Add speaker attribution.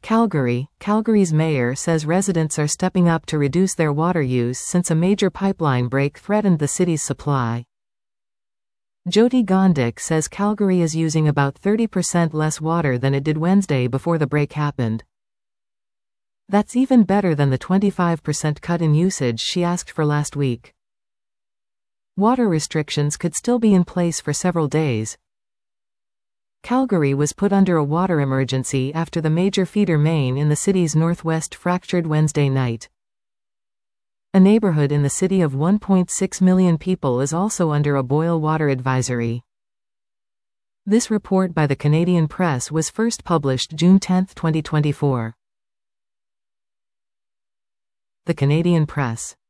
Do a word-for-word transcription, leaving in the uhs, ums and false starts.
Speaker 1: Calgary. Calgary's mayor says residents are stepping up to reduce their water use since a major pipeline break threatened the city's supply. Jyoti Gondik says Calgary is using about thirty percent less water than it did Wednesday before the break happened. That's even better than the twenty-five percent cut in usage she asked for last week. Water restrictions could still be in place for several days. Calgary was put under a water emergency after the major feeder main in the city's northwest fractured Wednesday night. A neighborhood in the city of one point six million people is also under a boil water advisory. This report by the Canadian Press was first published June tenth, twenty twenty-four. The Canadian Press.